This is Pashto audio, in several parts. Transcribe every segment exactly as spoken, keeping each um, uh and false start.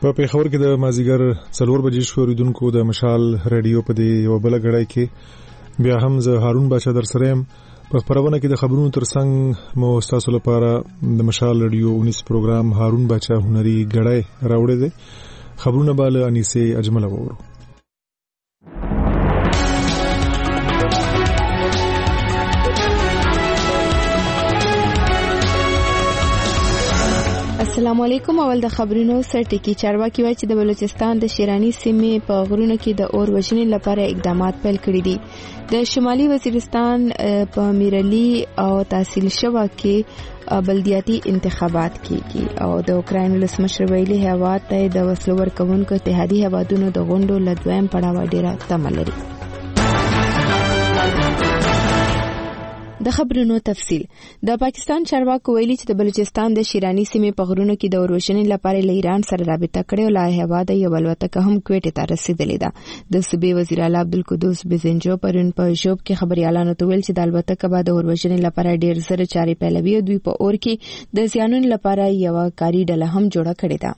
په پیښور کې د مازیګر څلور بجې شو اوریدونکو د مشال رادیو په دې یو بل غړای کې بیا هم زه هارون بچا در سره يم په خبرونه کې د خبرونو ترڅنګ مو تاسو لپاره د مشال رادیو انیس پروګرام هارون بچا هنري غړای راوړی دی. خبرونه به له انیسه اجمل وورو. السلام علیکم. اول د خبرونو سرټکی چارواکي وایي چې د بلوچستان د شیرانی سیمې په غرونو کې د اور وژنې لپاره اقدامات پیل کړي دي. د شمالي وزیرستان په میرلی او تحصیل شوه کې بلدیاتي انتخابات کیږي او د اوکرين ولسمشر ویلي هیواد ته د وسلو ورکوونکو اتحادي هیوادونو د غونډو لدویم پړاو ډیره تمه لري. د خبرونو تفصیل. د پاکستان چارواکو ویلي چې د بلوچستان د شیرانی سیمې په غرونو کې د اور وژنې لپاره له ایران سره رابطه کړې او له هیواد یو الوتکه هم کویټ ته رسیدلې ده. د صوبې وزیر اعلی عبدالقدوس بزنجو پرون په ژوب کې خبريالانو ته ویل چې د الوتکه به د اور وژنې لپاره ډېر زر چاري پیلوي او دوی په اور کې د زیانونو لپاره یو کاری ډله هم جوړه کړې ده.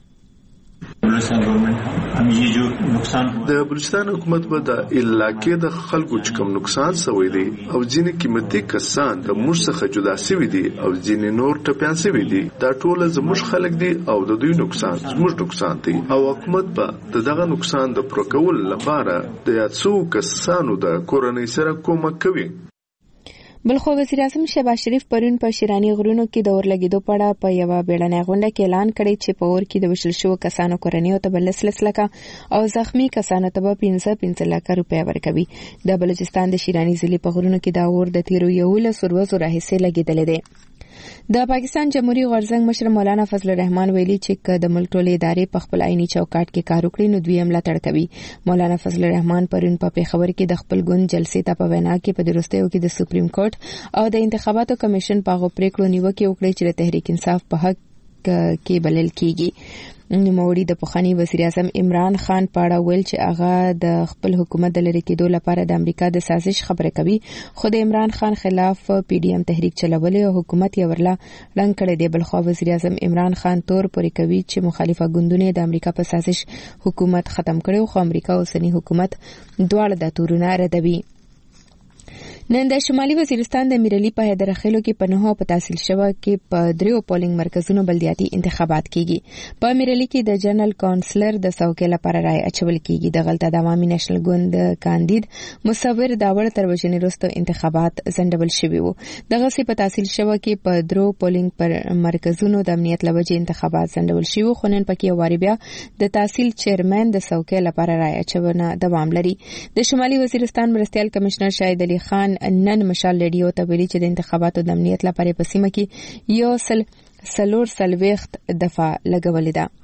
د بلوچستان حکومت به د علاقې د خلکو چې کوم نقصان شوی دی او ځینې قیمتي کسان د موږ څخه جدا شوي دي او ځینې نور ټپيان شوي دي، دا ټول زموږ خلک دي او د دوی نقصان زموږ نقصان دی او حکومت به دغه نقصان د پوره کولو لپاره د یاتسو کسانو د کورنۍ سره کومک کوي. بلخو وزیر اعظم شهباز شریف پرون په شیرانی غرونو کې د اور لګیدو په اړه په یو بیړنۍ غونډه کې اعلان کړی چې په اور کې د وشل شو کسانو کورنۍ ته بل لس لکه او زخمی کسانو ته به پنځه پنځه لکه روپیا ورکوي. د بلوچستان د شیرانی ضلع په غرونو کې د اور د تیرو یو لس ورځو راهیسې لګیدل دي. د پاکستان جمهوریت غورځنګ مشر مولانا فضل الرحمن ویلي چې د ملک ټولې ادارې په خپل عیني چوکاټ کې کار وکړي نو دوی ملاتړ کوي. مولانا فضل الرحمن پرون په پیښور کې د خپل ګوند جلسې ته په وینا کې په درستیو کې د سپریم کورټ او د انتخاباتو کمیشن په غو پریکړو نیوکه وکړي چې د تحریک انصاف په حق کې بلل کیږي. نوموړي د پخوانی وزیر اعظم عمران خان په اړه ویل چې هغه د خپل حکومت د لری کېدو لپاره د امریکا د سازش خبره کوي، خو د عمران خان خلاف پی ډی ایم تحریک چلولې او حکومت یې ورلا رنګ کړی دی. بلخو وزیر اعظم عمران خان تور پورې کوي چې مخالفه ګوندونه د امریکا په سازش حکومت ختم کړي خو امریکا اوسنی حکومت دواړه د تورونه ردوي. نن د شمالي وزیرستان د میرلی په حیدرخیلو کې په نهو په تحصیل شوه کې په دریو پولینګ مرکزونو بلدیاتي انتخابات کیږي. په میرلی کې د جنرال کونسلر د څوکۍ لپاره رائے اچول کیږي. د غلطه د عوامي نېشنل ګوند کاندید مصور داوړ تر وژنې وروسته انتخابات ځنډول شوي وو. دغه سي په تحصیل شوه کې په درو پولینګ پر مرکزونو د امنیت لوجې انتخابات ځنډول شوي وو، خو نن پکې واري بیا د تحصیل چیرمن د څوکۍ لپاره رائے اچونه دوام لري. د شمالي وزیرستان مرستيال کمشنر شاهد علي خان نن مشال رادیو ته ویلي چې د انتخاباتو د امنیت لپاره په سیمه کې یو سل سلور سلويخت دفعه لګولې ده.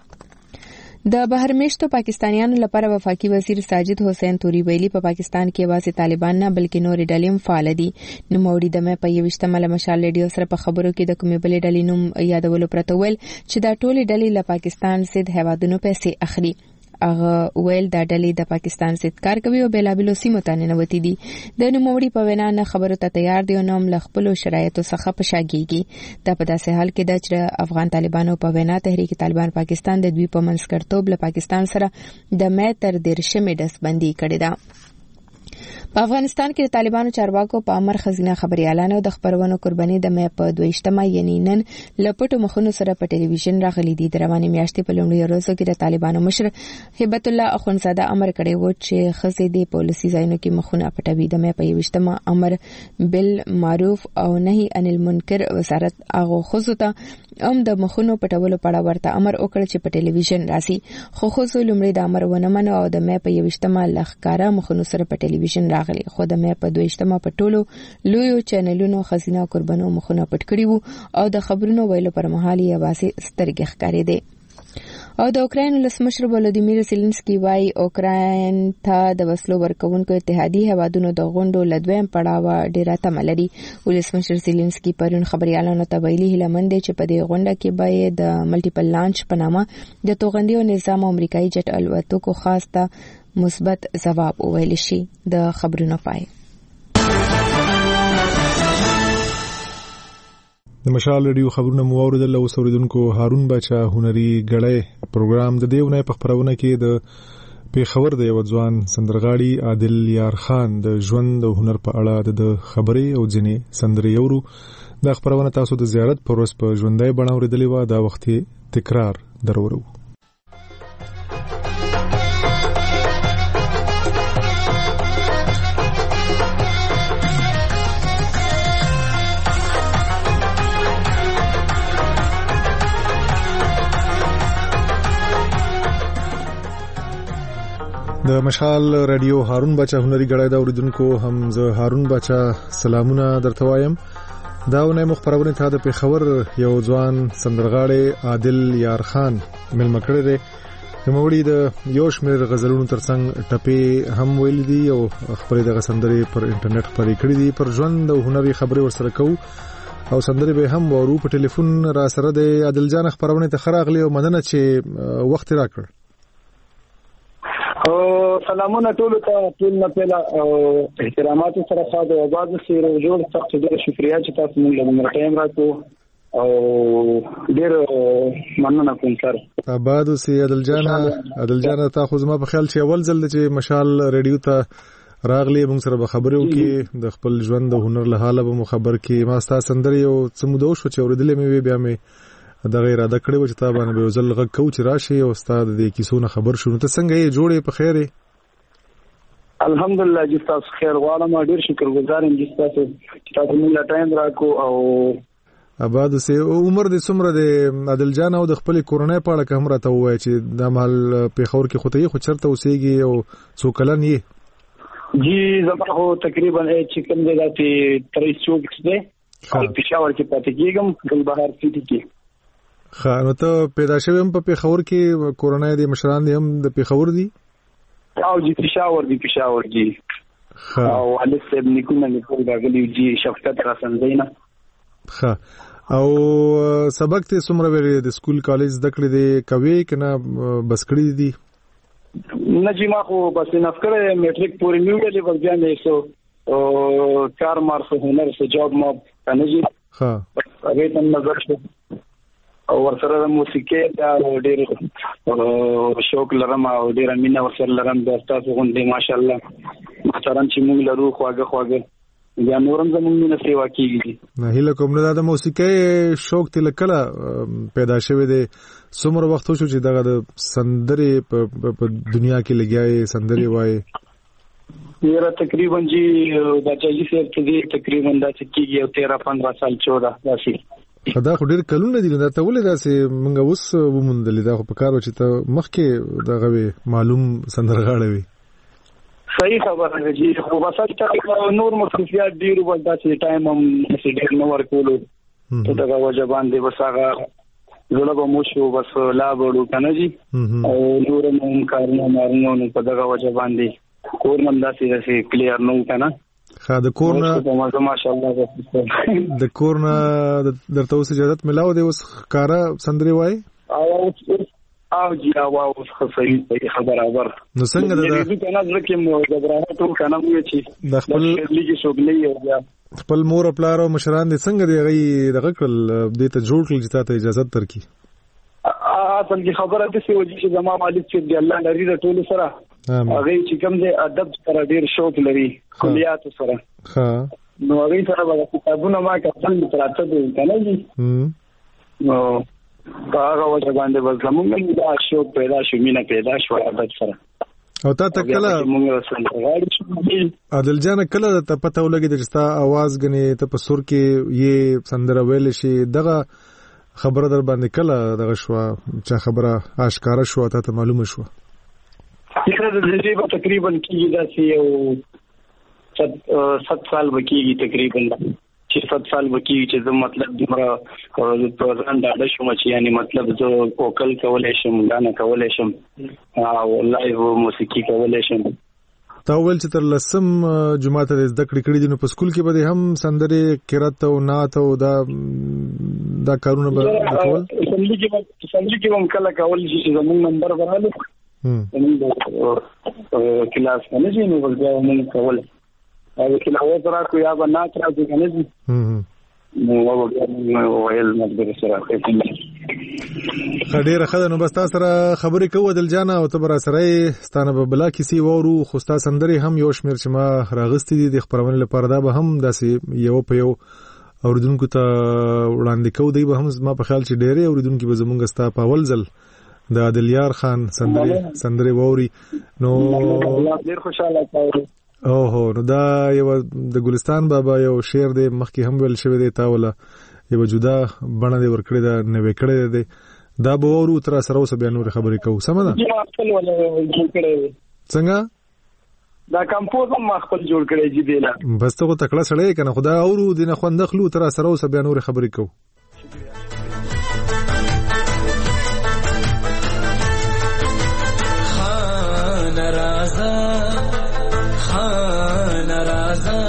د بهرمشتو پاکستانیانو لپاره وفاقي وزیر ساجد حسین توري ویلي په پاکستان کې واسه طالبان نه بلکې نور ډلې فعال دي. نو موړي د مې په یوشتمه مشال رادیو سره په خبرو کې د کومې بلې ډلې نوم یادولو پرته ویل چې دا ټولې ډلې له پاکستان ضد هوادونو پیسې اخلي. هغه ویل دا ډلې د پاکستان ضد کار کوي او بلابلو سیمو ته ننوتي دي. د نوموړي په وینا نه خبرو ته تیار دي او نوم ل خپل شرایطو څخه پشاګيږي. دا په داسې حال کې د افغان طالبانو په وینا تحریک طالبان پاکستان د دوی په منځګړتوب له پاکستان سره د مې تر دیرشمې دسبندي کړې ده. په افغانستان کې د طالبانو چارواکو په امر خزینه خبريالانو د خبرونو قرباني د مې په دویشتمه یعنی نن لپټو مخونو سره په ټلویزیون راغلي دي. د روانې میاشتې په لومړي ورځو کې د طالبانو مشر هبت الله اخونزاده امر کړی و چې خزې د پولیسي ځایونو کې مخونه پټوي. د مې په یوشتمه امر بل معروف او نهي عن المنکر وزارت هغه خزو ته هم د مخونو پټولو په اړه ورته امر وکړ چې په ټلویزیون راسي، خو خزو لومړی د امر ونه منو او د مې په یوشتمه لخکاره مخونو سره په ټلویزیون راغلي. خو د مې په دویشتمه په ټولو لویو چینلونو خزینه قربانو مخونه پټ کړي وو او د خبرونو ویلو پر مهال یې واسي سترګې ښکارې دي. او د اوکرين ولسمشر ولودیمیر زيلنسکي وايي اوکرين ته د وسلو ورکوونکو اتحادي هوادونو د غونډو لدویم پړاو ډیره تمه لري. ولسمشر زيلنسکي پرون خبريالانو ته ویلي هلمند چې په دې غونډه کې به د ملټیپل لانچ په نامه د توغندیو نظام امریکایي جټ الوتکو خاص ته مثبت ځواب وویل شي. د خبرونو پای. د مشال ریډیو خبرونه مو اوریدل او اوریدونکو هارون بچا هنري غړې پروګرام د دیونه په خبرونه کې د پیښور د یو ځوان سندرغاړي عادل یار خان د ژوند او هنر په اړه د خبرې او ځینې سندرې اورو. د خبرونه تاسو د زیارت پر ورځ په ژوندۍ بڼه اوریدلې و، دا وخت تکرار درورو. د مشال رادیو هارون بچا هنري غړای دا اوریدونکو هم زه هارون بچا سلامونه درته وایم. دا ونه مخبرونه ته د پیښور یو ځوان سندرغاړي عادل یار خان ملمه کړی دی. نوموړي د یو شمېر غزلونو ترڅنګ ټپې هم ویل دي او خپل دغه سندرې پر انټرنیټ خپرې کړې دي. پر ژوند او هنري خبرې ورسره کوو او سندرې به هم ورو. په ټلیفون را سره د عادل جان خبرونه ته خراغلی او مننه چې وخت راکړ. او سلامونه ټول ته ټول نه پیلا او احترامات سره خاطر او باز سره جوړ سخت ډېر شکریا چې تاسو موږ له ټایم راکو او ډېر مننه کوم سر. آباد اوسې عادل جان. عادل جان تاسو زما په خیال چې اول ځل چې مشال ریډیو ته راغلی موږ سره به خبرې وکړي د خپل ژوند او هنر له حاله به مو خبر کې ما ستاسو سندرې او څمودو شو چې اوریدلې مې بیا مې دا غیر اده کړو چې تا باندې به ځل غږ کو چې راشي او استاد دې کیسونه خبر شونه. ته څنګه یې جوړې په خیره؟ الحمدلله جی تاسو خیر غواړم. ډیر شکر گزار یم جی تاسو چې تاسو موږ لا ټایم راکو. او آباد سه عمر دې څومره د عادل جان او د خپل کورنۍ په اړه کوم راته وای چې د مال پیښور کې خو ته خو چرته اوسېږي او څو کلن یې؟ جی زما خو تقریبا چې کوم دی چې تریس چوبیس دی او پېښور کې پاتې کېږم ګل بهار سیټي کې. خا نو ته پیدا شوی هم په پیښور کې کورنۍ د مشران دي هم د پیښور دي؟ او جی پیښور دي پیښور دي. خا او علي صاحب نیکونه نیکو دا غلي جی شفقت را سندینا. خا او سبق ته څومره ویل د سکول کالج د کړې دي کوي کنه بس کړې دي؟ نه جی ما خو بس نفکره میټریک پورې نیولې ورځ نه سو کار مار سو هنر سو جاب ما کنه جی. ها هغه ته نظر شو او ورسره د موسیقي دا ډېر شوق لرم او ډېر مینه ورسره لرم. د تاسو غونډې ماشاءالله محترم چې موږ لرو خواږه خواږه یا نورم زموږ مینه سیوا کیږي. نه هله کوم نه د موسیقي شوق تل کله پیدا شوی دی؟ څومره وخت شو چې دغه د سندرې په دنیا کې لګیاي سندرې وای؟ یره تقریبا جی دا چې سر ته تقریبا دا چې کیږي او تیرہ پندرہ سال چودہ داسي. خدا خو ډیر کلونه دي دا ته ولې داسې مونږ اوس ومندل دا خو په کارو چې ته مخکې دغه معلوم سندرغاړی وي. صحیح خبره ده جی خو بس چې نور مصروفیات ډیر ول داسې ټایم هم ډیر نو ورکولو ته دا وجه باندې بس هغه زړه به مو شو بس لا وړو کنه جی او نور هم کارونه مارنو په دغه وجه باندې کور نن داسې داسې کلیر نو کنه. خا د کورنا ماشاءالله د کورنا درته اوس اجازه ملاو دی اوس کارا سندري وای او او جی او اوس صحیح خبر خبر نو څنګه دا د کنه ځکه مو غبرانه ټول کنه مو چې د خپل لګي شغلې او بیا خپل مور پلار او مشران دې څنګه دی غي دغه کړل دې ته جوړ کړل چې تاسو اجازه درکې؟ اصل کې خبره ده چې زما مالک چې دی الله لري د ټول سره هغه چې کوم دې ادب سره ډیر شوق لري کلیات سره. ها نو هغه سره به کتابونه ما کتل تراته دي کنه جی. نو هغه وجه باندې بس زموږ د شوق پیدا شو مینه پیدا شو ادب سره. او تا ته کله عادل جان کله ته پته ولګی چې ستا आवाज غني ته په سر کې یې سندره ویل شي دغه خبره در باندې کله دغه شو چې خبره آشکارا شو ته معلومه شو؟ یره د دې په تقریبا کېږي دا چې یو سات سال وکیږي تقریبا چې سات سال وکیږي چې زه مطلب دمره پروګرام ډاډه شوم چې یعنی مطلب زه وکل کولای شم غانا کولای شم او لایو موسیقي کولای شم. تا ول چې تر لسم جمعه ته زده کړې کړې دي نو په سکول کې به هم سندرې قرات او نعت او دا دا کارونه به کول؟ سملی کې سملی کې هم کله کول چې زموږ نمبر ورالو هم کلاس نه جي نو ورته موږ کول او کله و تر کو یا بنا تر کو کنه جی نو وګورم ویل مدبر سره خډيره خدای نو بس تاسو سره خبرې کوو دل جانا او ته بر سره ستانه په بلا کیسي وورو خو تاسو سندري هم یو شمیر چې ما راغستې دي د خبرونه لپاره دا به هم داسې یو په یو اوریدونکو ته وړاندې کوو دی به هم ما په خیال چې ډېرې اوریدونکو به زمونږ ستا په اول ځل د عادلیار خان سندري سندري ووري نو ډېر خوشاله تاوره او هو نو دا یو د ګلستان بابا یو شعر دی مخکې هم ویل شوی دی تاوله یو جدا بڼه دی ورکړی دا نوې کړی دی دا به ورو تر سره اوس بیا نور خبرې کوو سم ده څنګه دا کمپوز هم خپل جوړ کړی دی دیلا بس ته تکړه سړی کنه خدا اورو دینه خوندخلو تر سره اوس بیا نور خبرې کوو خان رازا خان رازا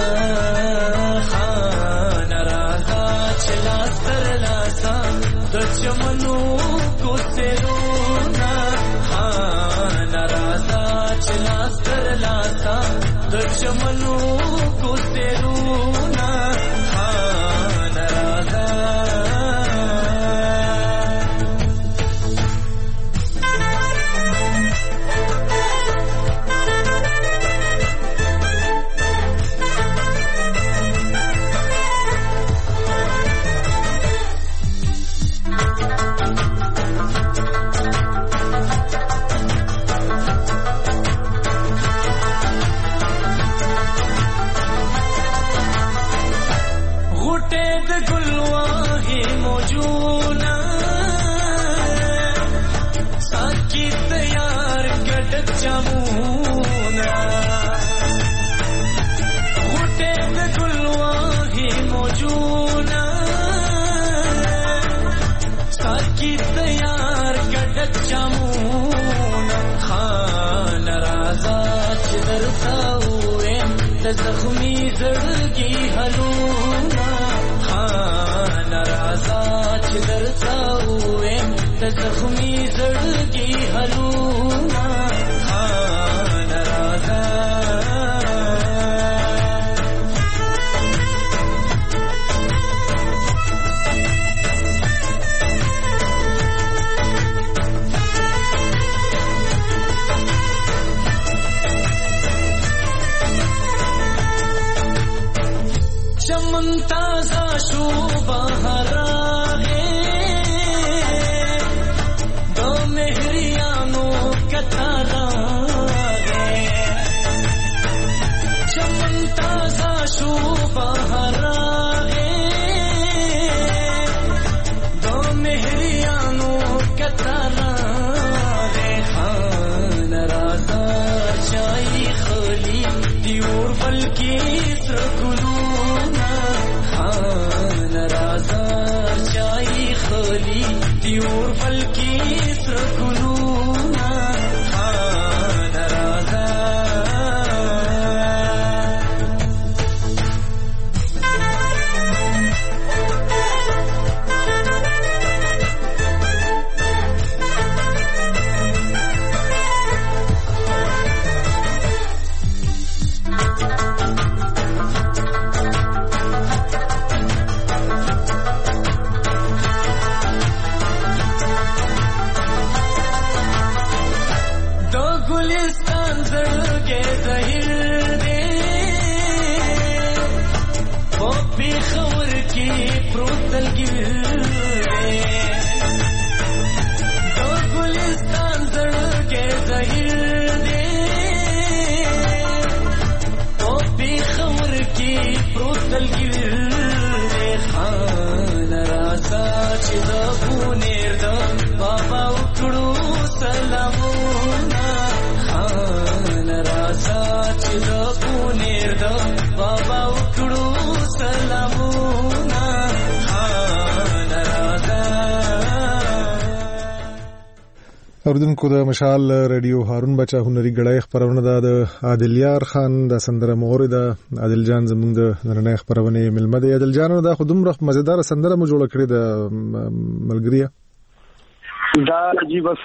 خان رازا چلا سر لاسا د چمنو کو سرونا خان رازا چلا سر لاسا د چمنو کو سرونا خان رازا زخمی زړګي هلونا خان رازا چې درته وېم د زخمی زړګي هلونا خان رازا تازہ شو بہر آگے دو مہریانوں کتارا گے چمن تازہ شو بہر آگے دو مہریانوں کتارا گے خان رازا چائی خلی دیور بلکی سرگلو خان رازا چای خلی دیور بلکی سرگلونا خان رازا اوردونکو د مشال رادیو هارون بچا هنري غړای خبرونه ده د عادلیار خان د سندره مورد عادل جان زمونږ د نړۍ خبرونه ملمه دی عادل جان دا خودم رخ مزیدار سندره مو جوړ کړی د ملګریه دا جی بس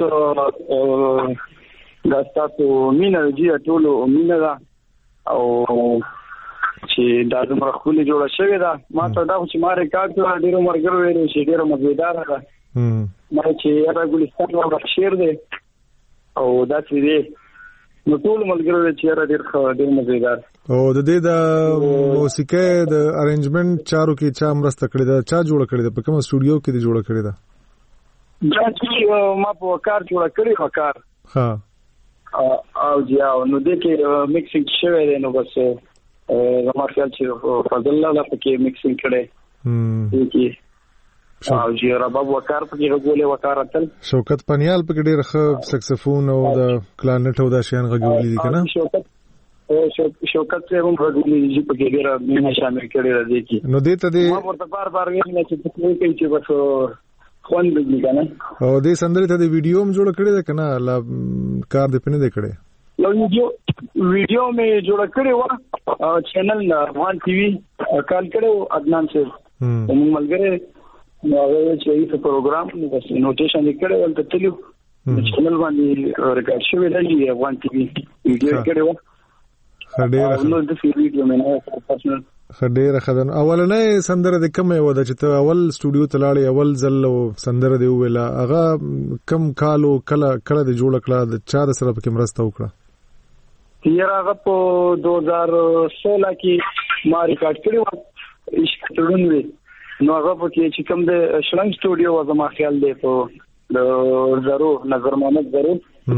دا تاسو مینه جی ټولو مینه دا او چې دا زموږ خپل جوړه شوې ده ما ته دا چې ما ریکارډ کړ ډیرو مرګرو ویل چې ډیرو مزیدار ده ما چې را ګلستان او شعر دی او دا چې دی نو ټول ملګرو چې را ډیر ډیر مزیدار او د دې د موسیقي د ارینجمنت چارو کې چا مرسته کړې ده چا جوړ کړې ده په کوم سټوډیو کې دی جوړ کړې ده دا چې ما په کار جوړ کړی و کار ها او جیا نو د کې میکسینګ شوی دی نو بس زما خیال چې فضل الله پکې میکسینګ کړي هم کې او جیا رباب وکړ پکې غوړې وکړ تل شوکت پنیال پکې ډېر ښه سکسفون او د کلارنټ او د شین غوړې دي کنه شوکت شوکت ته هم غوړې دي پکې ډېر مینه شامل کړي راځي کې نو دې ته دې ما ورته بار بار ویل چې پکې کې چې بس خوند دې کنه او دې سندرې ته د ویډیو هم جوړ کړی ده کنه لا کار دې پنه دې کړی یو ویډیو ویډیو مې جوړ کړی و چینل افغان ټي وي کال کړو عدنان سے موږ ملګری نو هغه چې یو پروګرام نو بس نوټیشن کړو ولته تلو چینل باندې ریکارډ شوی دی افغان ټي وي ویډیو کړو خډیر نو د ویډیو مې نه پرسنل خډیر خدان اولنې سندره د کومه و د چې ته اول سټوډیو ته لاړې اول ځل سندره دی ویلا هغه کم کالو کله کله د جوړ کړه د چا سره پکې مرسته وکړه یې هغه په دو هزار سولہ کې ما ریکارډ کړی و عشق تړونوي نو هغه په کې چې کوم د شلنګ سټوډیو و زما خیال دی په د زرو نظر محمد زرو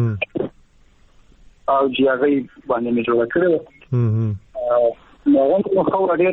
او چې هغه باندې مې جوړ کړی هم نو هغه خو ډېر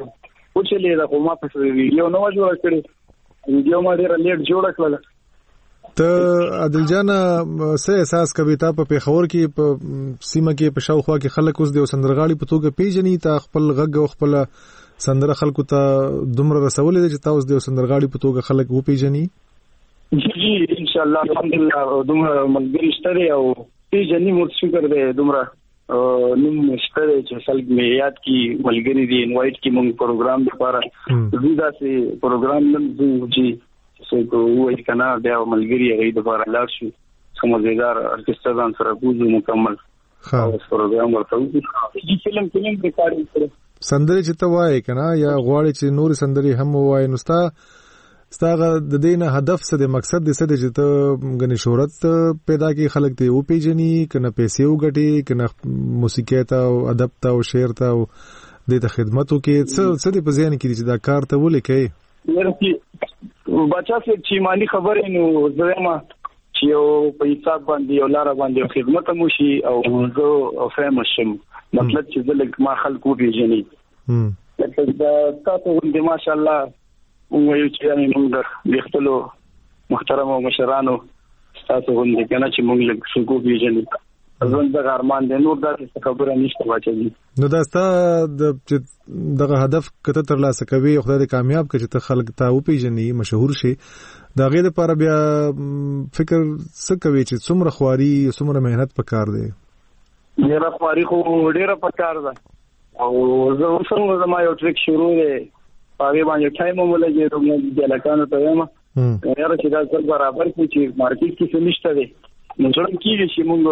وچلې دا کومه په ویډیو نو جوړ کړی ویډیو ما ډېر لیټ جوړ کړل ته عادل جان څه احساس کوي تا په پیښور کې په سیمه کې په شاوخوا کې خلک اوس د سندرغاړي په توګه پیژني تا خپل غږ او خپل سندره خلکو ته دومره رسولې چې تاسو د سندرغاړي په توګه خلک وو پیژني جی جی ان شاء الله الحمدلله دومره ملګری شته او پیژني مو شکر دی دومره نیم مشتره چې خلک مې یاد کی ملګری دي انوایټ کی مونږ پروګرام لپاره زیاده سي پروګرام نن چې څه کوی کنه بیا ملګری هغه د لپاره لاړ شو سمجھدار ارکسترا ځان سره بوزو مکمل ها پروګرام ورته چې فلم فلم ریکارډینګ کړو سندري چې ته وای کنه یا غواړي چې نور سندري هم وای نو ستا ستاغه د دینه هدف څه د مقصد د څه د چې ته غني شهرت پیدا کی خلک ته او پیجنی کنه پیسې وګټي کنه موسیقي ته او ادب ته او شعر ته او د خدماتو کې څه څه د پزین کې چې دا کار ته ولیکي ورته بچا چې مالی خبرې نو زما چې یو په حساب باندې یو لار باندې خدمت مو شي او زه فهم شم مطلب چې زلک ما خلکو پیجنی هم دا تاسو د ماشاءالله وایو چې موږ د خپلو محترم او مشرانو تاسو غوښنه کنه چې موږ له څوک پیژنو ځان د ارمان د نور داسې خبره نشته واچي نو دا ستا د دغه هدف کته تر لاسه کوي خدای دې کامیاب کړي چې خلک ته او پیژني مشهور شي دا غیر لپاره بیا فکر څه کوي چې څومره خواري څومره مهنت پکار دی ډیره خواري خو ډیره پکار ده او زه اوسم زما یو ټریک شروع دی هغه باندې ټایم مو لګي رومه د لکانو ته یم یاره چې دا څل برابر کی چې مارکیټ کې څه نشته دی نو څنګه کیږي چې موږ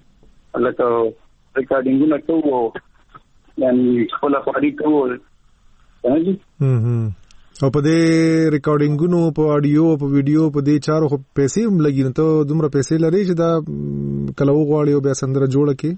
لکه ریکارډینګونه کوو یعنی خپل خاري کوو راځي هم او په دې ریکارډینګونو په اډیو په ویډیو په دې چارو خو پیسې هم لګي نو ته دومره پیسې لري چې دا کله وغواړي او بیا سندره جوړه کی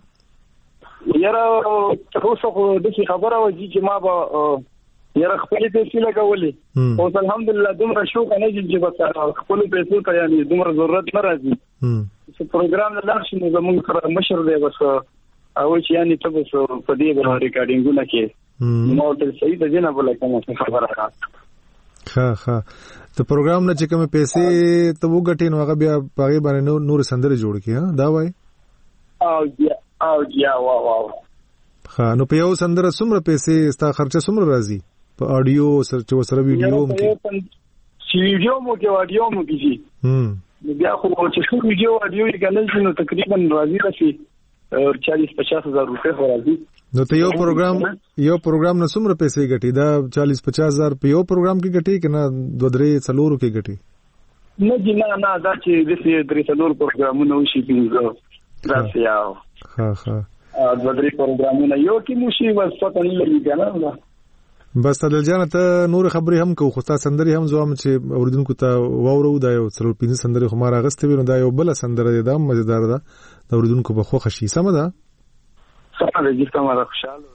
یاره تاسو خو د خبره وځي چې ما به یاره خپل پیسې لګولې او الحمدلله دومره شو کنه چې بس خپل پیسې ته یعنی دومره ضرورت نه راځي چې پروګرام نه لاړ شي نو زموږ سره مشر دی بس او چې یعنی ته بس په دې باندې ریکارډینګونه کې نو ته صحیح ده نه بل کومه خبره راځي ها ها ته پروګرام نه چې کومه پیسې ته وګټې نو هغه بیا پاره باندې نور سندره جوړ کی ها دا وای او یا او یا وا وا ها نو په یو سندره څومره پیسې ستا خرچه څومره راځي په اډیو سره چې سره ویډیو مو کې چې ویډیو مو کې اډیو مو کې هم بیا خو چې څو ویډیو اډیو یې کنه نو تقریبا راځي راشي چالیس پچاس هزار روپے راځي نو ته یو پروګرام یو پروګرام نه څومره پیسې ګټي دا چالیس پچاس هزار په یو پروګرام کې ګټي کنه دوه درې څلورو کې ګټي نه جنا نه دا چې د دې درې څلور پروګرامونه وشي پینځه راځي یاو ها ها د درې پروګرامونه یو کې موشي بس پته نه لګي کنه. بس عادل جان ته نور خبرې هم کو، خو تاسو سندري هم زوم چې اوریدونکو ته واورو دا یو څلور پنځه سندري خو ما راغستې وینم، دا یو بل سندره ده مزیدار ده، د اوریدونکو په خو خشي سم ده. سم ده چې تاسو را خوشاله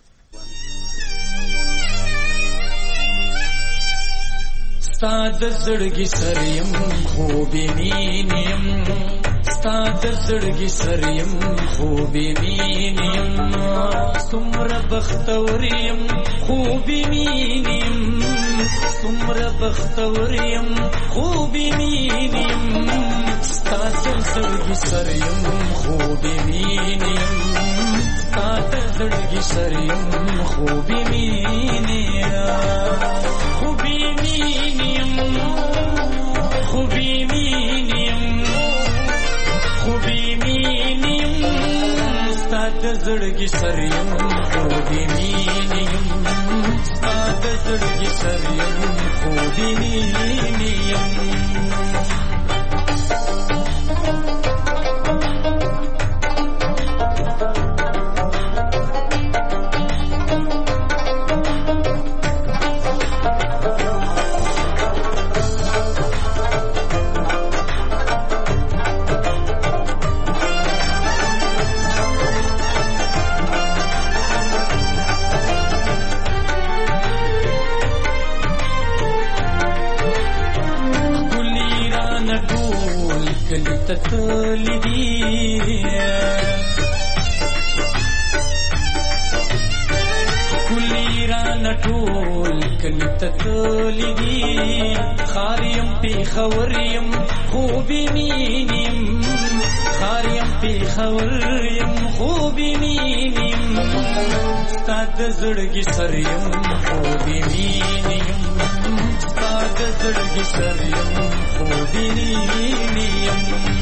ستاد زړګي سریم خوبې مینیم، ستاد زړګي سریم خوبې مینیم، څومره بختوریم خوبې مینیم، څومره بختوریم خوبې مینیم، ستاد زړګي سریم خوبې مینیم، ستاد زړګي سریم خوبې مینیم، خوبې مینیم، خوبې مینیم، خوبې مینیم، ستاد زړګي سریم خوبې مینیم، ستاد زړګي سریم خوبې مینیم. خاریم پیښوریم خوبې مینیم، خاریم پیښوریم خوبې مینیم، ستا د زړګي سریم خوبې مینیم، ستا د زړګي سریم خوبې مینیم.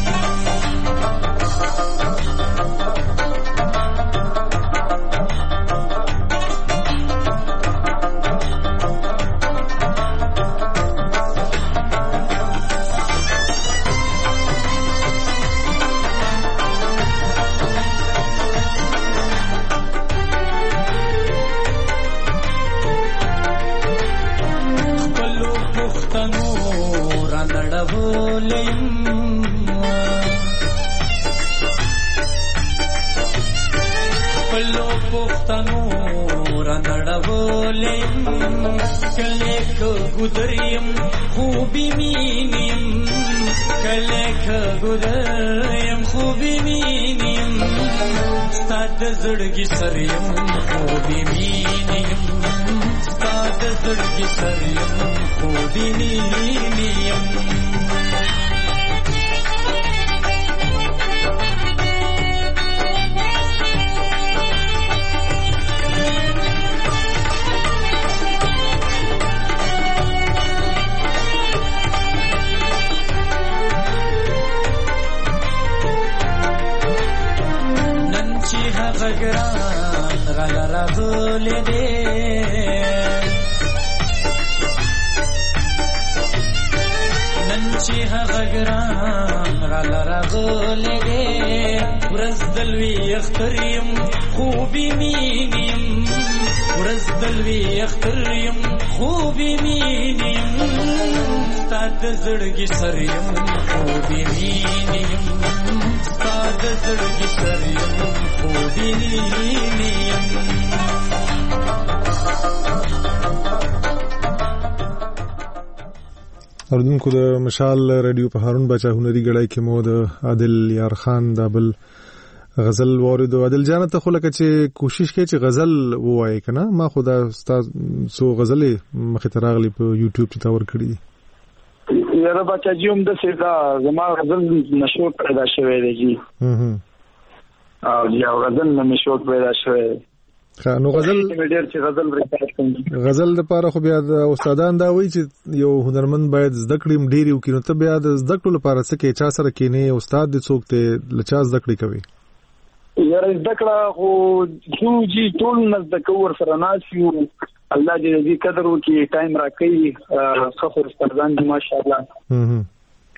ګذریم خوبې مینیم، کله که ګذریم خوبې مینیم، ستا د زړګي سریم خوبې مینیم، ستا د زړګي سریم خوبې مینیم. ګران غلا راغلې دې، نن چې هغه ګران غلا راغلې دې، ورځ دلوي اختریم خوبې مینیم، ورځ دلوي اختریم خوبې مینیم، ستا د زړګي سریم خوبې مینیم، ستا د زړګي سریم خوبې مینیم. اوریدونکو د مشال رادیو په هارون بچا هنري غړای کې مو د عادل یار خان د بل غزل واردو. عادل جان ته خو لکه چې کوشش کوي چې غزل ووایي کنه، ما خو دا استاد سو غزلې مخې ته راغلي په یوټیوب ته ور کړی. یاره بچا جی هم د سیدا زما غزل نشو پیدا شوی دی جی. هه او یا غزل نشو پیدا شوی. نو غزل ډېر چې غزل ریکارډ کوم غزل د پاره خو بیا د استادان دا وایي چې یو هنرمند باید زده کړې ډېری وکړي، نو ته بیا د زده کړو لپاره څه کې چا سره کې نه استاد دې څوک ته لچا زده کړې کوي. یاره زده کړه خو جو جی ټول نه زده کور سره ناسیو، الله دې دې قدر وکړي، ټایم راکړي، خو استادان دې ماشاءالله. هه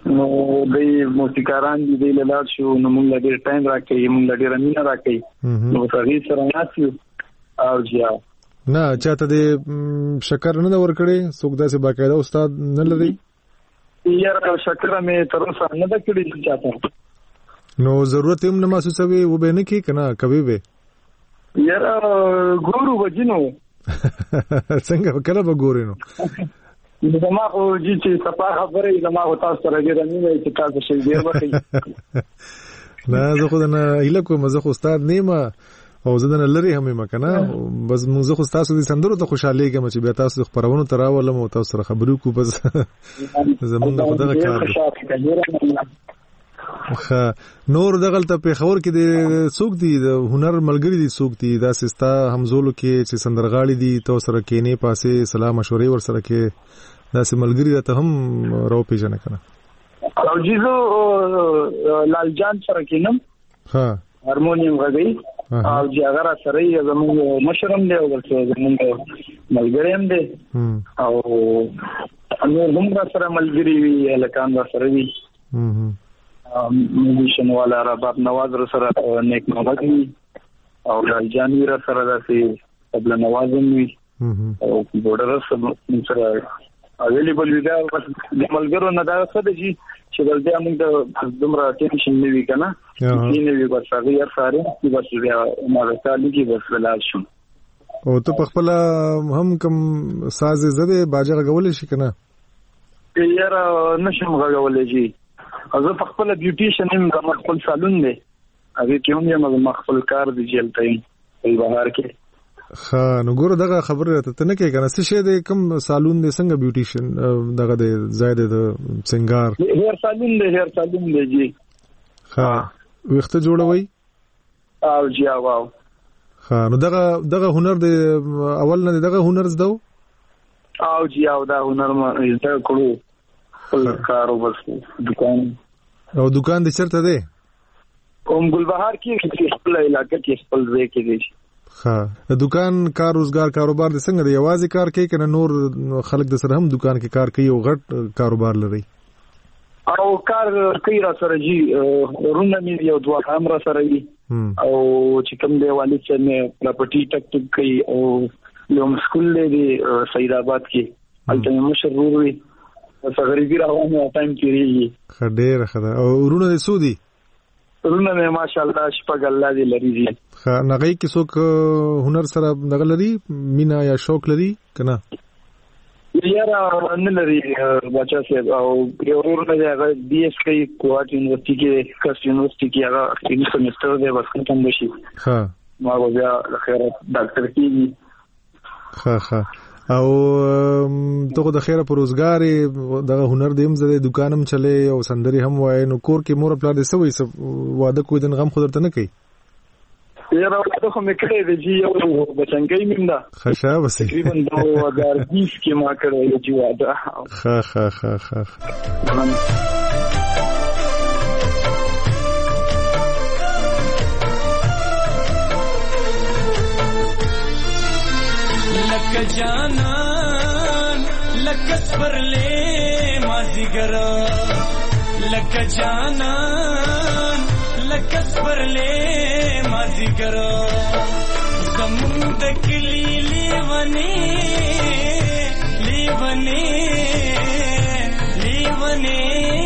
نو د موسیقاران دي د لاړ شو نو موږ ډېر ټایم راکې موږ ډېر مینه راکې نو هغه سره ناسیو او بیا نه چاته د شکر نه ورکړي څوک داسې باقاعده استاد نه لري یاره شکر مې تر اوسه نه د کړی چاته نو ضرورت هم نه محسوسوي و به نه کی کنه کوي به یاره ګورو وجنو څنګه کله به ګورې نو زما خو چې صفا خبره زما خو تاسو سره ډېر مینه چې تاسو شي ډېر وخت نه زه خو نه هیله کوم زه خو استاد نیمه او زه نه لري هم ما کنه بس موږ خو تاسو د سندرو ته خوشاله کېږم چې بیا تاسو خبرونه تراولم او تاسو سره خبرو کو بس زمونږ په دغه کار خا نور دغلته په خبر کې د څوک دي د هنر ملګری دي څوک دي دا سستا همزولو کې چې سندرغاړي دي تو سره کېنه پاسه سلام مشورې ور سره کې دا سه ملګری ته هم راو پیژنه کنه او جیزو لال جان سره کېنم ها هارمونیم غږی او چې هغه سره یې زموږ مشرم دی او زموږ ملګری هم دی او نو موږ سره ملګری وی لکان سره وی موزیشن والا رباب نواز سره نیک محمد وی او لال جان وی سره داسې قبل نوازم وی او بورډر سره اویلیبل وی دا د ملګرو نه دا څه دی چې ولدا موږ د دومره ټینشن نه وی کنه نه وی بس هغه یې ساره چې بس بیا ماره تعالی کې بس ولال شو او ته په خپل هم کوم ساز زده باجه غولې شي کنه یاره نشم غولې شي زه په خپل بیوټیشن هم د خپل سالون دی هغه کې هم یم خپل کار دی جلته په بهار کې خا نو ګور دغه خبره ته نه کې کنه څه شه د کوم سالون دی څنګه بیوټیشن دغه د زائد د سنگار هیر سالون دی هیر سالون دی جی خا وخت جوړوي او جی واو خا نو دغه دغه هنر دی اول نه دغه هنر زدو او جی او دا هنر ما زده کړو خپل کارو بس دکان او دکان د چرته دی کوم ګلبهار کې خپل علاقې کې خپل ځای کې دی ها د دکان کار روزګار کاروبار د څنګه دی یوازې کار کوي کنه نور خلک د سره هم دکان کې کار کوي او غټ کاروبار لري او کار کوي را سره جی ورونه مې یو دوه هم را سره وي او چې کوم دی والي چې نه پراپرټي ټک ټک کوي او یو سکول دی سید آباد کې الته مشرور وي غریبی راوونه ټایم کېږي خډېر خدا او ورونه د سودی ورونه مې ماشاءالله شپږ الله دې لري دي خا نغې کې څوک هنر سره دغه لري مینا یا شوق لري کنه یاره نه لري بچا سي او یو ورونه هغه بي اس کې کوټ یونیورسيټي کې کس یونیورسيټي کې هغه تین سمستر دی بس ختم شي ها ما بیا خیره ډاکټر کېږي ها ها او ته د خیره پر روزګار دغه هنر دیم زده دکانم چلے او سندري هم وای نو کور کې مور پلا دې سوې واده کوی دن غم خودرته نه کوي یاره واده خو مې کړی دی چې یو بچنګي میندا خشا بس تقریبا دوه هزار بیس کې ما کړی دی واده ها ها ها ها لکه جانان لکه سپرلې مازیګر لکه جانان لکه سپرلې مازیګر زمون د کلی لیونی لیونی لیونی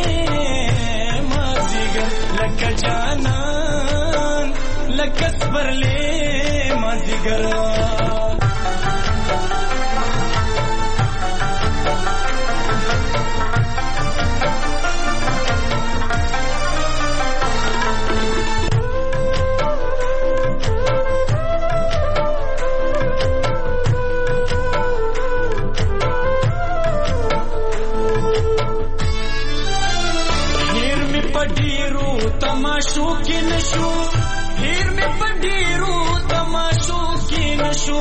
مازیګر لکه جانان لکه سپرلې مازیګر तमाशो की नशो हीर में पंडीरू तमाशो की नशो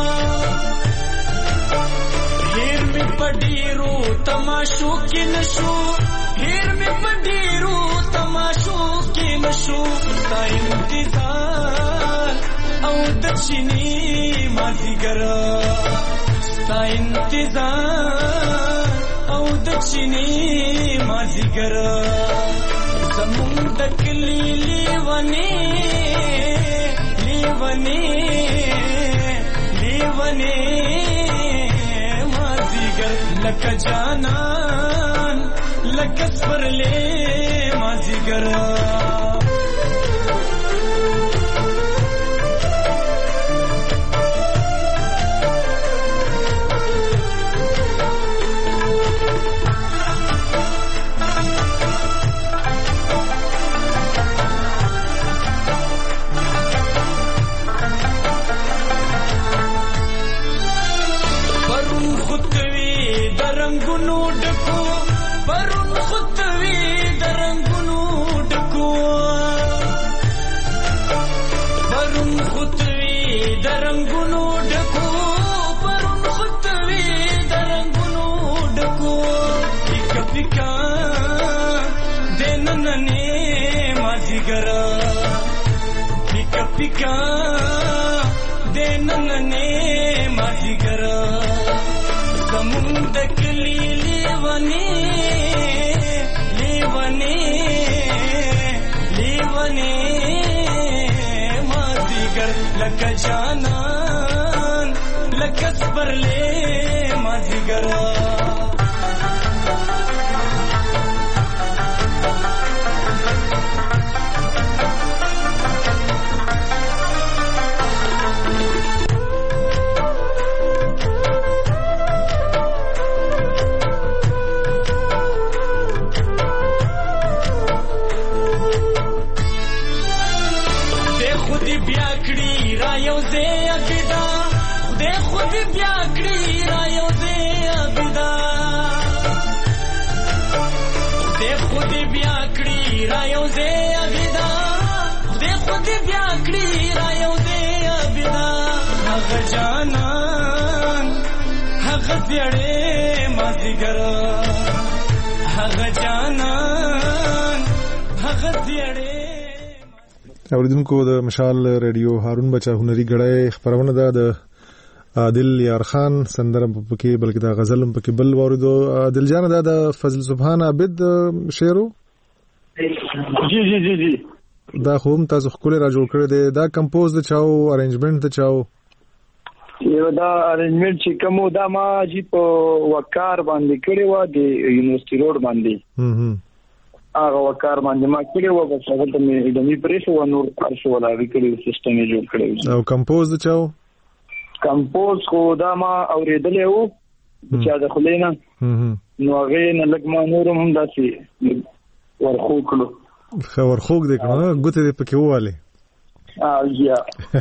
हीर में पंडीरू तमाशो की नशो हीर में पंडीरू तमाशो की नशो ता इंतजार औ दक्षिणी माजीगर ता इंतजार औ د چینی مازیګر زمون د کلی لیونی لیونی لیونی مازیګر لکه جانان لکه سپرلی مازیګر पिका देनने माजिगर समुंद कली लेवने लेवने लेवने माजिगर लक जानन लकस परले माजिगर جانان هغه زیړې مازیګر هغه جانان هغه زیړې اوریدونکو د مشال ریډیو هارون بچا هنري غړې خبرونه ده د عادل یار خان سندره پکې بلکې د غزل پکې بل وریدو عادل جان ده د فضل سبحان عبد شعرو جی جی جی جی دا خوم تاسو خپل را جوړ کړی دی دا کمپوز د چاو ارینجمنت د چاو یو دا ارینجمنت چې کوم دا ما جی په وقار باندې کړی و د یونیورسيټي روډ باندې هم هم هغه وقار باندې ما کړی و په څنګه ته مې د می پریشو و نور ارشو ولا وکړي سیستم یې جوړ کړی او کمپوز د چاو کمپوز خو دا ما اوریدلې و چې دا خلینا هم هم نو هغه نه لګ ما نور هم داسي ورخو کړو خبر خوګ دې کنه ګوته دې پکې واله اه یا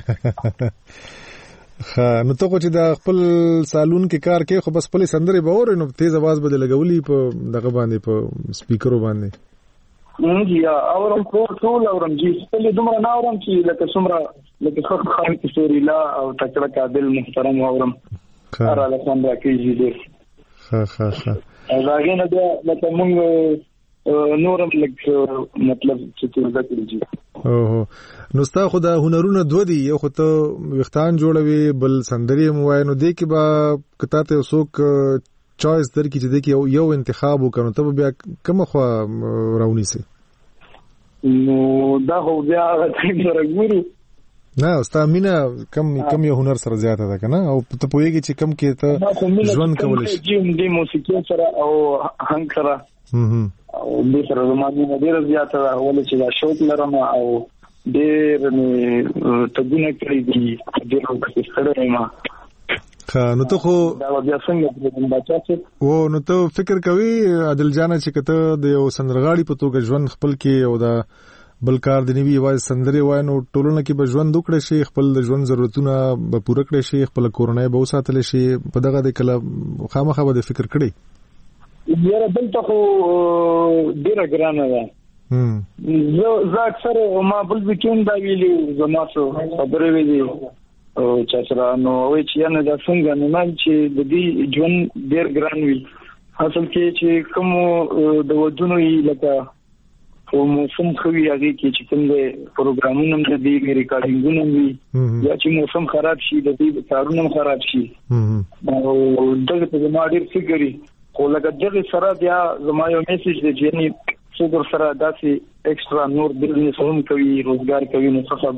خا نو ته چې دا خپل سالون کې کار کې خو بس خپل سندري باور نو تیز आवाज بده لګولې په دغه باندې په سپیکرو باندې یا اورم خو ټول اورم چې خپل دومره نه اورم چې لکه څومره لکه خو خالق سوري لا او تکړه قابل محترم اورم را لسان راکېږي دې ها ها ها هغه نه دا لکه مونږ نورم لک مطلب چې تردا کړی اوه نو ستا خو دا هنرونه دوه دي یو خو ته وختان جوړوي بل سندري موای نو دې کې با کته ته وسوک چويس در کې چې دې کې یو انتخاب وکړو ته بیا کوم خو راونی سي نو دا خو بیا څنګه راګوري نه ستا مینا کم کم یو هنر سره زیاته ده کنه او ته پوهیږي چې کم کې ته ژوند کولای شي دې موسیقي سره او هنګ سره هم او دې سره زمانه ډیره زیاته ده ولې چې دا شوق لرم او ډېر مې تبونه کړی دي ډېر وخت ستړی ما نو ته خو دا بیا څنګه د بچا څه او نو ته فکر کوي عادل جان چې کته د یو سندرغاړي په توګه ژوند خپل کې او دا بل کار د نیوي واز سندري وای نو ټولنه کې به ژوند وکړي شي خپل د ژوند ضرورتونه به پوره کړي شي خپل کورنۍ به وساتل شي په دغه د کله خامخا به فکر کړي یاره دلته خو ډیره ګرانه ده هم زه اکثر ما بل وکیم دا ویلي زما څو خبرې ویلي او چې سره نو وای چې نه دا څنګه نه مال چې د دې ژوند ډیر ګران وي اصل کې چې کوم د ودونو لکه او موسم خوي هغه کې چې کوم د پروګرامونو د دې ریکارډینګونو وي یا چې موسم خراب شي د دې کارونو خراب شي او دغه په ما ډیر فکرې خو لکه دغه سره بیا زما یو میسج دی چې یعنی څو در سره داسې ایکسترا نور بزنس هم کوي روزګار کوي نو څه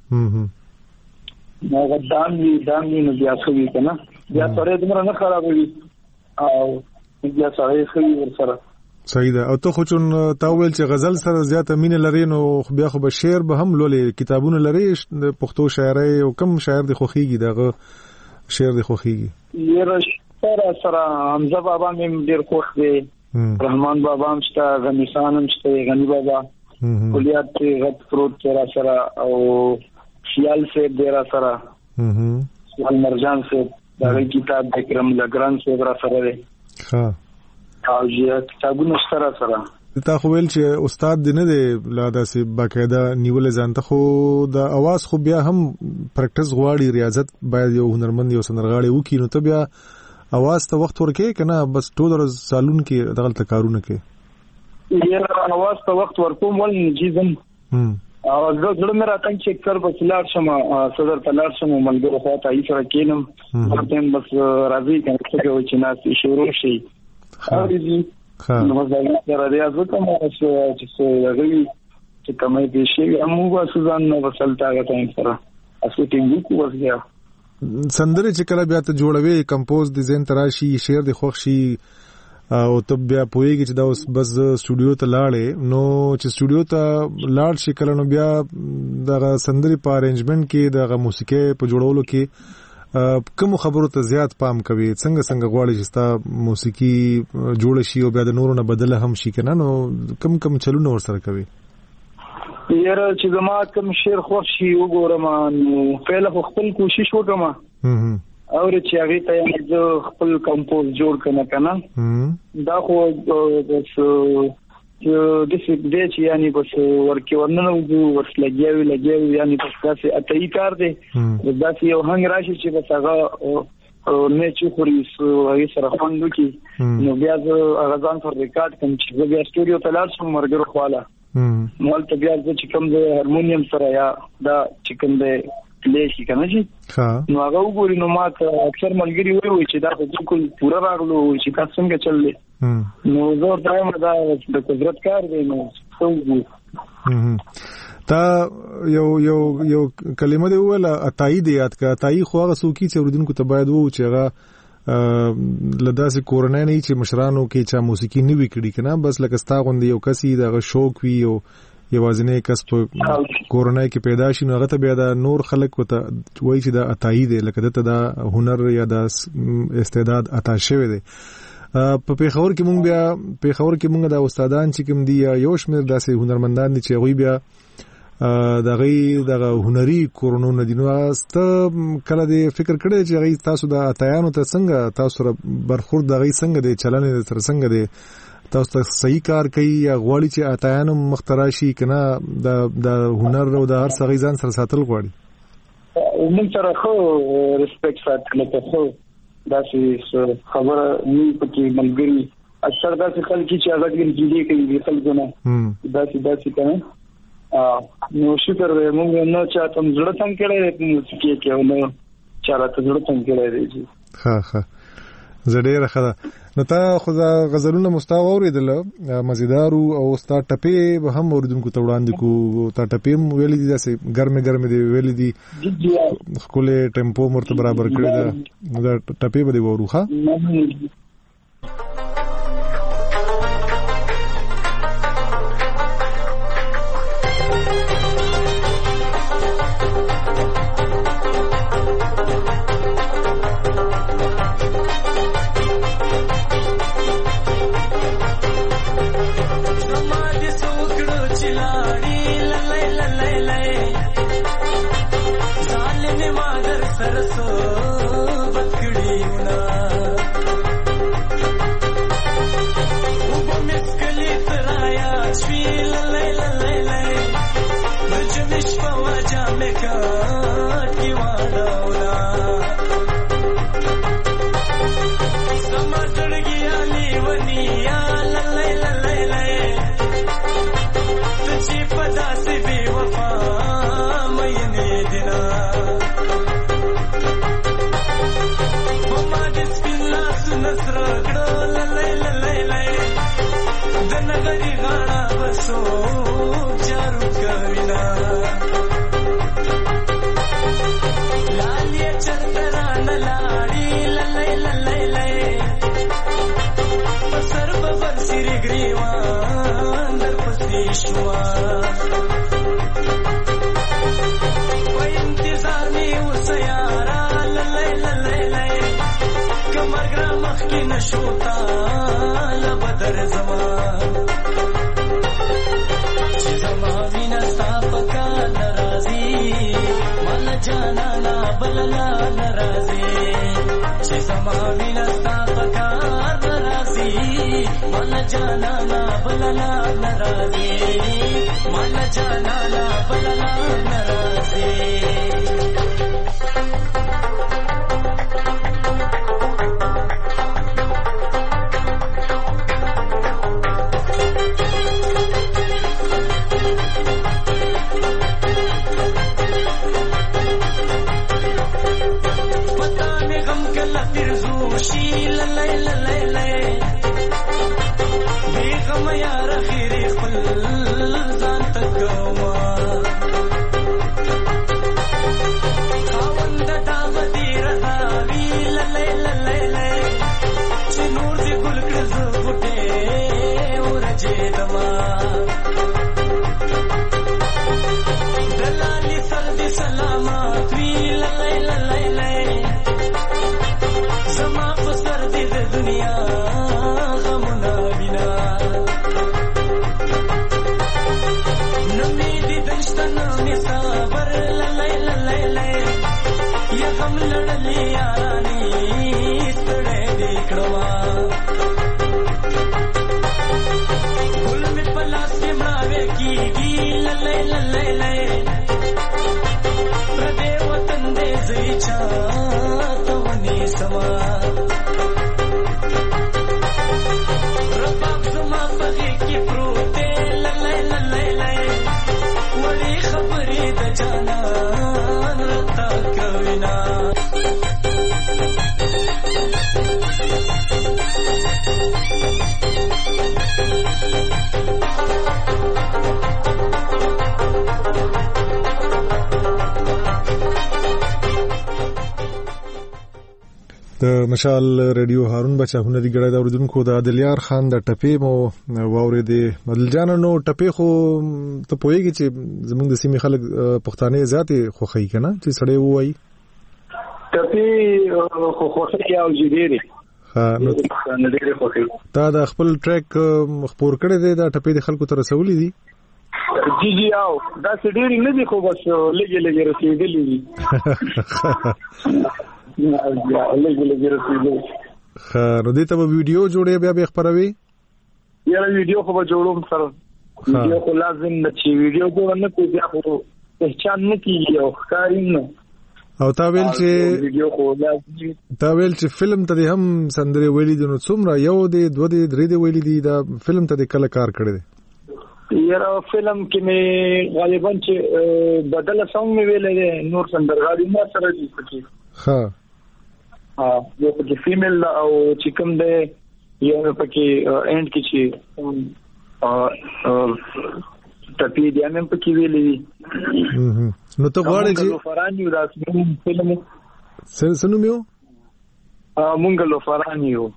خبرې نو دام وی دام وی نو بیا کوي کنه بیا سره دمر نه خرابوي او بیا سره کوي ور سره صحیح ده. او ته خو چون تا ویل چې غزل سره زیاته مینه لري نو بیا خو به شعر به هم لولې کتابونه لري د پښتو شاعرۍ او کم شاعر دی خوخيږي دغه شعر دی خوخيږي یره سره سره حمزه بابا مې ډیر خوښ دی رحمان بابا هم شته غنی خان هم شته غنی بابا کلیات کې غت فروت سره سره او خیال سے ډیر سره خیال مرجان سے دا کتاب د کرم لګران سے سره سره دی ها او چې کتابونه سره سره تا خو ویل چې استاد دی نه دی لا داسې باقاعده نیول ځانته خو د اواز خو بیا هم پریکټیس غواړي ریاضت باید یو هنرمند یو سندرغاړی وکړي نو ته بیا اواز ته وخت ورکې کنه بس ټول ورځ سالون کې دغه کارونه کوي یاره اواز ته وخت ورکوم ول نجیزم او زه زړه مې راته چیک کړ په فلار شم صدر تلار شم ملګرو خو ته یې سره کینم ورته بس راځي کنه چې ناس شروع شي او دې نو زه را ریاضت کوم چې څه غوي چې کومې دې شي امو واسوزان نو وسلتا غته سره اسو ټینګو کو وځه سندره چې کله بیا ته جوړوي کمپوز د زین تراشي شعر د خوښ شي او ته بیا پوهیږي چې دا اوس بس سټوډیو ته لاړې نو چې سټوډیو ته لاړ شي کله نو بیا دغه سندري په ارینجمنت کې دغه موسیقي په جوړولو کې کوم خبرو ته زیات پام کوي څنګه څنګه غواړي چې ستا موسیقي جوړ شي او بیا د نورو نه بدله هم شي کنه نو کم کم چلونه ور سره کوي یاره چې زما کوم شعر خوښ شي وګورم نو پهله خو خپل کوشش وکم او چې هغه ته زه خپل کمپوز جوړ کنه کنه دا خو بس چې د څه د چې یعنی بس ورکه ورننه وځو ورسلګیاوي لګیاوي یعنی بس تاسو اتای کار دی دا چې یو هنګ راشي چې بس هغه نه چې خوري هغه سره خوندو کې نو بیا هغه ځان پر ریکارډ کوم چې بیا سټوډیو ته لاړ شم مرګرو خواله مال ته بیا چې کوم د هارمونیم سره یا دا چې کوم د پلیشي کنه چې نو هغه وګوري نو ما ته اکثر ملګری وایي چې دا بالکل پورا راغلو چې تاسو څنګه چللې نو زه دریم دا د قدرت کار دی نو څنګه تا یو یو یو کلمه دی ولا اتای دی یاد کا اتای خو هغه سوکی چې ورودونکو ته باید وو چې هغه لداسې کورنۍ نه چې مشرانو کې چا موسیقي نه وی کړی کنه بس لکه ستا غوندي یو کسي دغه شوق وی او یوازینه کس په کورنۍ کې پیدا شي نو هغه ته بیا د نور خلک وته وایي چې دا اتای دی لکه ته دا هنر یا د استعداد عطا شوی دی په پیښور کې مونږ بیا پیښور کې مونږ د استادان چې کوم دی یو شمیر داسې هنرمندان دي چې غوي بیا دغه دغه هنري کورونو دي نو است کله دې فکر کړی چې غي تاسو د اتایانو ته څنګه تاسو سره برخورد دغه څنګه دي چلنې تر څنګه دي تاسو ته صحیح کار کوي یا غواړي چې اتایانو مختراشي کنه د د هنر او د هر څه غي ځان سره ساتل غواړي موږ سره خو ریسپیکټ ساتل ته خو دا چې خبره نیو پکې ملګری اکثر دا چې خلک چې هغه دې کوي خلکونه دا چې دا چې کنه نو شکر دې موږ نو چاته زړه څنګه کړی موسیقي کې نو چاته زړه څنګه کړی دی ها ها زړه راخه نو تا خو غزلونه مستوى اوریدل مزیدار او ستا ټپې به هم اوریدونکو ته وړاندې کو تا ټپې ویلې دي داسې ګرمه ګرمه دی ویلې دي خپل ټیمپو مرته برابر کړی دا دا ټپې به دی وروخه सरसो बकड़ी उना نلاړي للې للې لې سر په ورسره ګریوان در پسې شوا په انتظار می وسیارا للې للې لې کمر ګرام مخ کې نشوتا لبدر زما چې زما وینا صافکا ناراضي مال جانا نا بللا ناراضي چې زما وینا صافکا ناراضي مال جانا نا بللا ناراضي مال جانا نا بللا ناراضي د مشال رادیو هارون بچا هنري ګړای دا اوریدونکو د عادلیار خان د ټپې مو واورې دی بدل جان نو ټپې خو ته پوهیږي چې زموږ د سیمې خلک پښتانه ذاتي خوخی کنه چې سړی وایي ټپې خو خوخی او جديري ها نو ډېر خوخی تا د خپل ټریک خبر کړی دی دا ټپې د خلکو ته رسولې دي جی جی او دا ډېر نه دي خو بس لګي لګي رسیدلې دي یا لګي لګي رسیدلې خا نو دې ته ویډیو جوړې بیا به خبروي یا ویډیو خو به جوړوم سر ویډیو خو لازم نه چې ویډیو جوړ نه کوي بیا خو پہچان نه کیږي او ښکاري نه او تا ویل چې ویډیو خو لازم تا ویل چې فلم ته هم سندري ویلي دي نو څومره یو دی دوه دی درې دی ویلي دي دا فلم ته کله کار کړی دی یاره فلم کې مې غالبا چې بدل سونګ مې ویلې دي نور سندرغاړي ما سره دي پکې ها ها یو پکې فیمیل او چې کوم دی یو پکې اینډ کې چې ټپی دی هم پکې ویلې دي نو ته غواړې چې فرانیو راځي فلم سن سنو میو ا مونږ لو فرانیو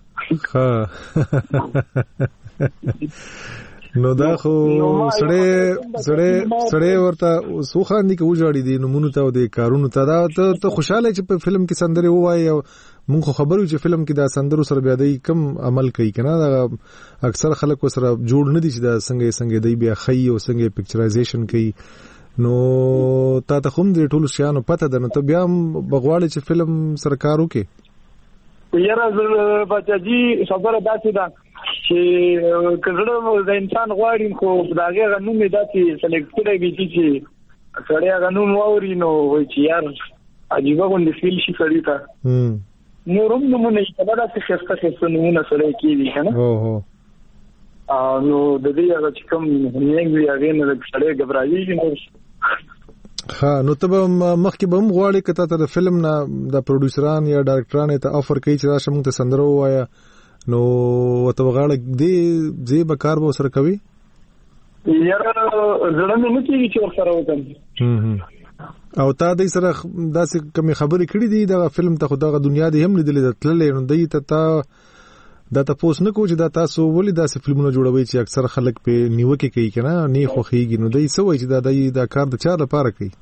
ها نو دا خو سړی سړی سړی ورته سوخان دي کې وځاړي دي نو مونږ ته د کارونو ته دا ته خوشاله چې په فلم کې سندري وایي او مونږ خبرو چې فلم کې دا سندرو سره بیا دی کم عمل کوي کنه دا اکثر خلک سره جوړ نه دي چې دا څنګه څنګه دی بیا خي او څنګه پکچرایزیشن کوي نو تا ته کوم دې ټول شیانو پته ده نو ته بیا بغواړي چې فلم سرکار وکي یاره بچاجي خبره داسې ده چې کله د انسان غواړي خو داګه غنوم داسې سلیکټ کړی وي چې سړی غنوم ووري نو وای چې یار عجیب غوندې فیل شي سړی ته هم نورم نمونه یې کله داسې خسته خسته نمونه سړی کېږي کنه هو هو نو د دې هغه چې کوم نیګ وی هغه نه سړی غبرایي نو ها نو ته مخکې به هم غواړي کته ته د فلم نه د پروډوسران یا ډایرکټران ته افر کوي چې راشه موږ ته سندرو وایا نو وته وغاړه دې زی به کار به سره کوي یاره زړه مې نه کېږي چې ور سره وکم او تا د سره داسې کوم خبرې کړې دي دا فلم ته خدای دنیا دې هم لیدلې تللې نو دی ته تا دا تاسو نه کوی دا تاسو ولې داسې فلمونه جوړوي چې اکثر خلک په نیوکه کوي کنه نه خوخيږي نو دی سوي چې دا دا کار د چا لپاره کوي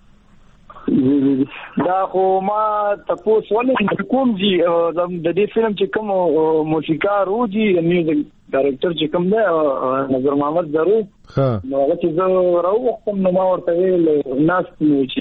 دا خو ما تاسو ولې کوم جی د دې فلم چې کوم موسیقار و جی میوزیک ډایرکټر چې کوم دی نظر محمد ضرور ها نو هغه چې راو وخت نو ما ورته ویل ناس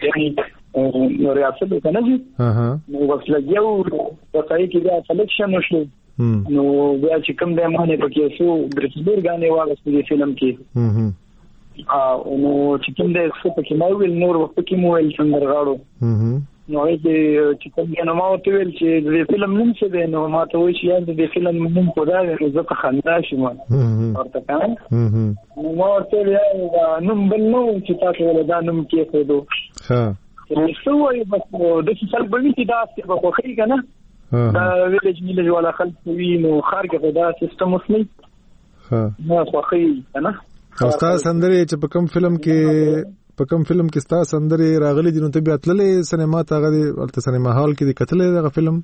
چې نو ریاست کنه جی ها ها نو بس لګیو په ځای کې دا سلیکشن وشو نو بیا چې کوم د معنی پکې شو برسبر غانې واغست دې فلم کې هم او نو چې کوم د څه پکې ما ویل نور وخت کې مو ویل څنګه غاړو هم نو چې کوم نه ما ته ویل چې د فلم نوم څه دی نو ما ته وایي چې د فلم نوم خدای دې زه ته خندا شم ورته کان نو ما ته ویل نوم بل نو چې تاسو ولدا نوم کې خودو ها نو څه وایي بس د څه سل بوي چې دا څه به خوخي کنه دا ویلج میلج ولا خلک وی نو خارګه خدا سیستم اوس نه ها نو خوخي کنه او تاسو سندري چې په کوم فلم کې په کوم فلم کې تاسو سندري راغلي دي نو ته بیا تللې سینما ته غلي ولته سینما هال کې د کتلې دا فلم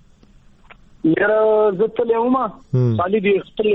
یاره زته له ما خالي دې خپل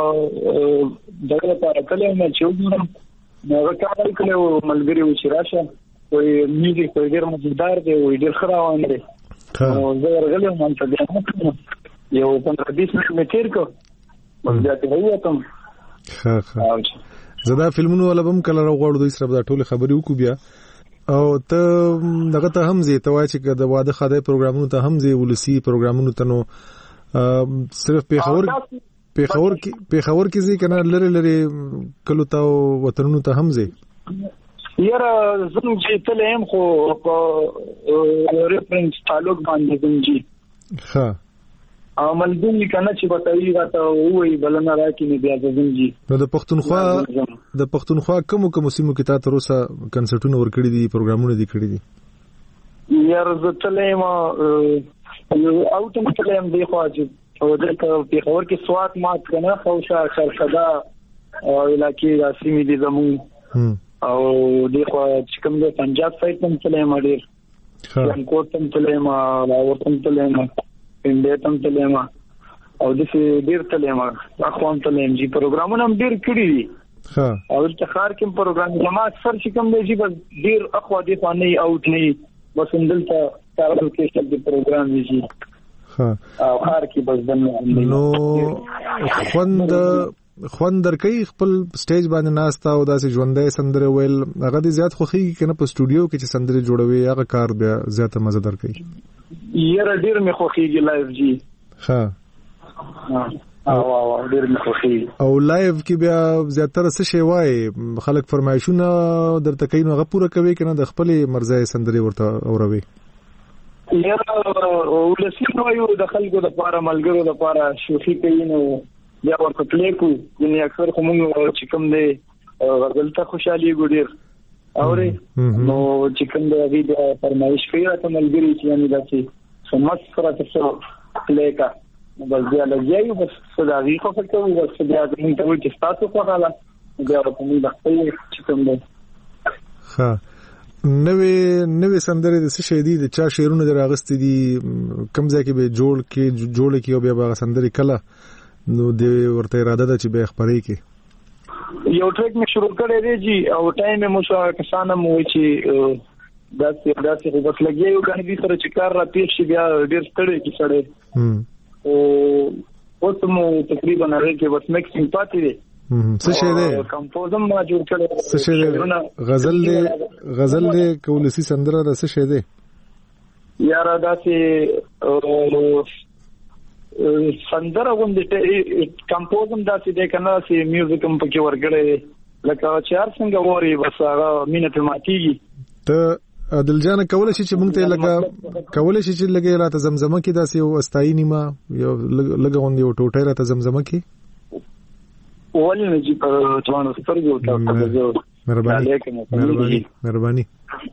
دغه لپاره کله ما چې وګورم نو راکړل کله ملګری و چې راشه وې میوزیک په ډېر مزیدار دی وې ډېر خراوان دی نو زه ورغلم نن ته بیا یو پندرہ بیس منټ مې تیر کو بس بیا ته وایته ها ها زدا فلمونو ولبم کله راغړو دوی سره دا ټول خبرې وکړو بیا او ته دغه ته هم زی ته وای چې د واده خدای پروګرامونو ته هم زی ولسی پروګرامونو ته نو صرف په خبر په خبر کې په خبر کې زی کنه لری لری کلو تا وطنونو ته هم زی یاره زم چې تلم خو په ریفرنس تعلق باندې زم جی ها عمل دې کنه چې بتاوی راته وای بلنه راکې نه بیا زم جی نو د پښتونخوا د پښتونخوا کوم کوم سیمو کې تا تر اوسه کنسرټونه ور کړی دي پروګرامونه دي کړی دي یاره زه تلم او ته تلم دی خو چې او دلته په خبر کې سوات مات کنه خوشا شرشدا او علاقې راسمي دي زمون او دغه چې کوم د پنجاب سایت هم تلم ډیر ها کوټ هم تلم او ورته تلم انډیا تم تلم او د دې ډیر تلم اخوان تلم جی پروګرامونه هم ډیر کړی دي ها او د خار کوم پروګرام جما اکثر چې کوم دی بس ډیر اخوا دي خو نه اوټ نه بس اندلته تاسو کې څه د پروګرام دی ها او خار کې بس دنه نو خوند خوندر کوي خپل سټیج باندې ناستا او داسې ژوندۍ سندره ویل هغه دې زیات خوخي کنه په سټوډیو کې چې سندره جوړوي هغه کار بیا زیاته مزدار کوي یره ډیر مې خوخيږي لایف جی ها او او ډیر مې خوخيږي او لایف کې بیا زیاتره څه شی وای خلک فرمایشونه درته کوي نو هغه پوره کوي کنه د خپل مرزه سندره ورته اوروي یره ولسی نو یو د خلکو د لپاره ملګرو د لپاره شوخي کوي نو بیا ورته پلی کو یعنی اکثر کوم چې کوم دی غزلته خوشالي ګډیر اوري نو چې کوم دی د فرمایش کوي ته ملګری چې یعنی داسې سمس سره څه پلی کا بس بیا لګیایو بس صداغي خو فکر کوم بس بیا د موږ ته چې تاسو خو حاله بیا ورته موږ د خپل چې کوم دی ها نوې نوې سندره د څه شې دي د چا شعرونه دراغستې دي کم ځای کې به جوړ کې جوړ کې او بیا به سندره کله نو دې ورته اراده ده چې به خبرې کې یو ټریک مې شروع کړی دی جی او ټایم مې مو شو کسانه مو چې داسې داسې خو بس لګي یو کنه دې سره چې کار را تیر شي بیا ډیر ستړی کی سړی او اوس مو تقریبا هغه کې بس میکسینګ پاتې دی څه شي دی کمپوزم ما جوړ کړی څه شي دی غزل دی غزل دی کولسی سندره را څه شي دی یاره داسې سندره غوندې کمپوزم داسې دی کنه چې میوزیک هم پکې ورګړی لکه چې هر څنګه ووري بس هغه مینه په ماتيږي ته عادل جان کولای شي چې مونږ ته لګا کولای شي چې لګي راته زمزمه کې داسې یو استای نیمه یو لګا غوندې یو ټوټه راته زمزمه کې ولې نه جی په ځوانو سترګو ته مهرباني مهرباني مهرباني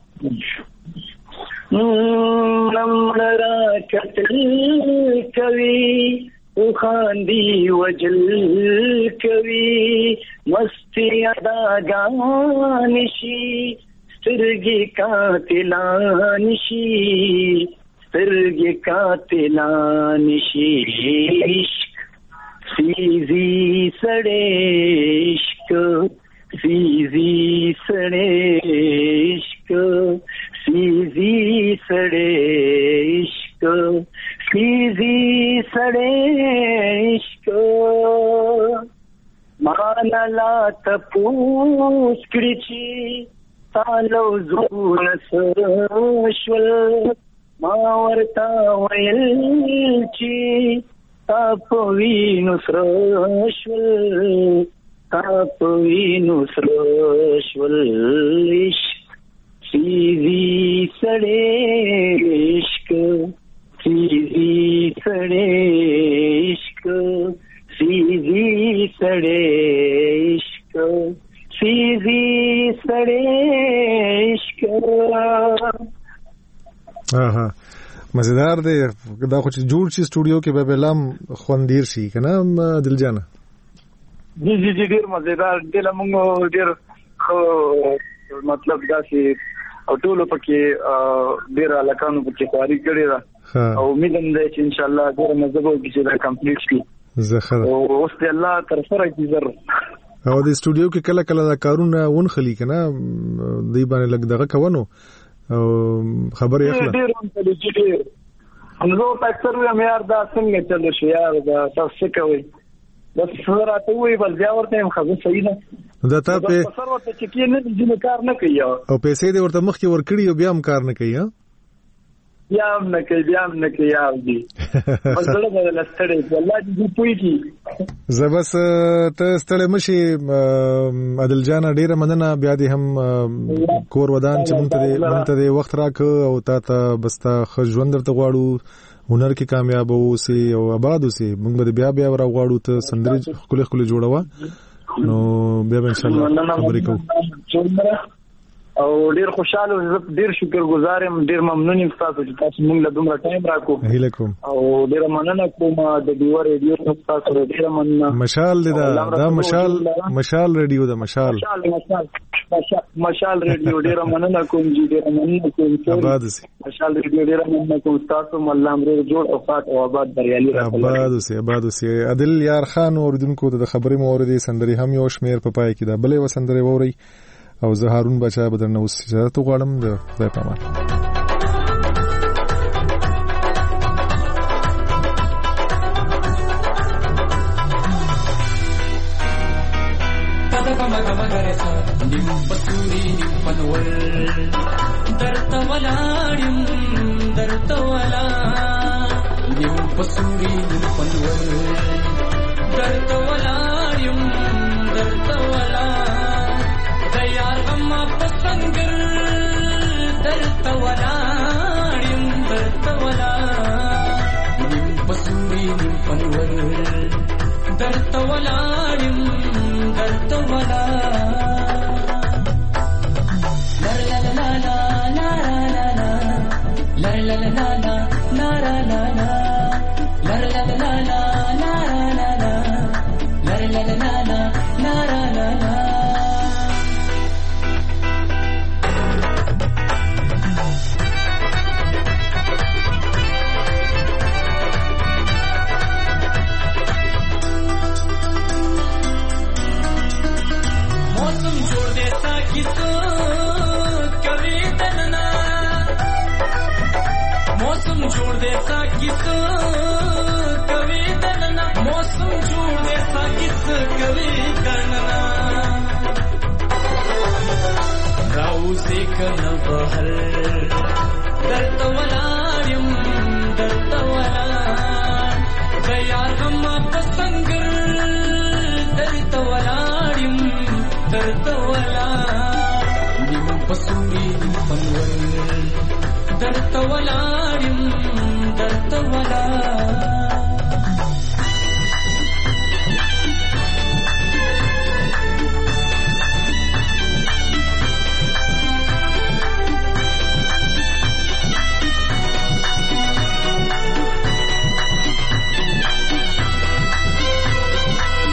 نمرا کتل کوي او خاندي وجل کوي مستی ادا غان شي سترګې قاتلان شي سترګې قاتلان شي عشق سیزی سړی عشق سیزی سړی عشق سیزی سړی عشق سیزی سړی عشق مانا لا تپوس کړي چې تالو زونه سشول ما ورتا ویل چې تاسو وینو سرشول تاسو وینو سرشول عشق سیزی سړی عشق سیزی سړی عشق سیزی سړی عشق سیزی سړی عشق. اها مزیدار دی دا خو چې جوړ شي سټوډیو کې به بلام خوندیر شي کنه دل جانه. جی جی جی ډیر مزیدار دی لمغه ډیر خو مطلب دا چې او ټول پکې ډیر الکانو پکې خواري کړی دا او امید هم ده چې ان شاء الله ډیر مزه به چې دا کمپلیټ شي زخه او اوس ته الله تر سره کی زر او د سټوډیو کې کله کله دا کارونه ونخلی کنه دی باندې لګ دغه کوونو او خبر یې اخلا ډیر هم ته ډیر نو اکثر مې یار دا څنګه چلو شو یار دا تاسو کوي بس راته وی بل بیا ورته هم خبر صحیح نه دا ته په سر ورته چې کې نه دې کار نه کوي او پیسې دې ورته مخ کې ورکړي او بیا هم کار نه کوي ها بیا هم نه کوي بیا هم نه کوي یار دې بس ډېر بدل ستړي والله دې پوي کی زبس ته ستړي مشي عادل جان ډیره مننه بیا دې هم کور ودان چې مونږ ته مونږ ته وخت راک او تا ته بستا خژوند درته غواړو هنر کې کامیاب اوسې او آباد اوسې مونږ به بیا بیا راغواړو ته سندري خپل خپل جوړوا نو بیا ان شاء الله خبرې کوو او ډیر خوشاله ډیر شکر گزار یم ډیر ممنون یم تاسو چې تاسو موږ له دومره ټایم راکو هیله کوم او ډیر مننه کوم د دیو ریډیو تاسو ډیر مننه مشال دا دا مشال مشال ریډیو دا مشال مشال مشال ریډیو ډیر مننه کوم جی ډیر مننه کوم آباد سي مشال ریډیو ډیر مننه کوم تاسو الله امر جوړ او فات او آباد بریالي راځي آباد سي آباد سي عادل یار خان اوردونکو د خبرې موردي سندري هم یو شمیر په پای کې دا بلې وسندري ووري او زه هارون بچا بدر نو اجازه تو غواړم د خدای په امان.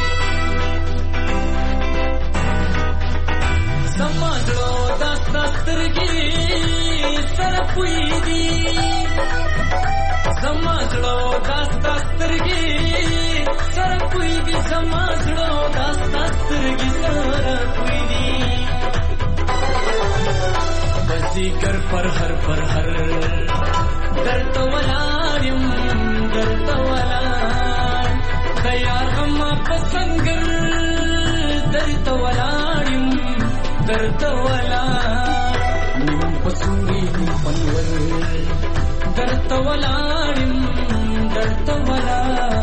Samajlo das زما زړه دا ستا سترګې سره کوي دي بزیګر پر هر پر هر درته ولاړ یم درته ولاړ د یار غم په سنګر درته ولاړ یم درته ولاړ نیم په سوري نیم پنور درته ولاړ یم درته ولاړ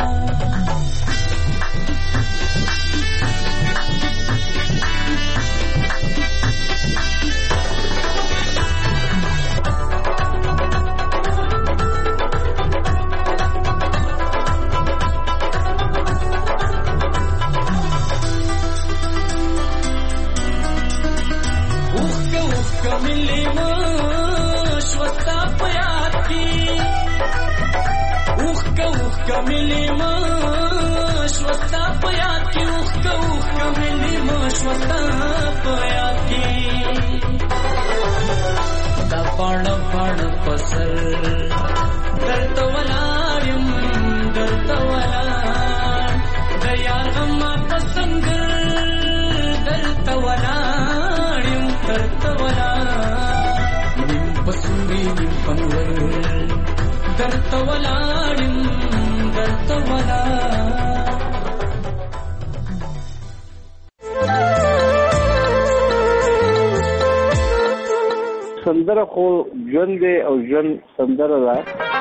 کملی ماش وستا پیات کی اوخ کا اوخ کملی ماش وستا پیات کی دا پاڑ پاڑ پسر درت ولارم درت ولار دا یار غم پسنگ درت ولارم درت ولار نیم پسوری نیم پنور درت ولارم سندره خو ژوند دی او ژوند سندره ده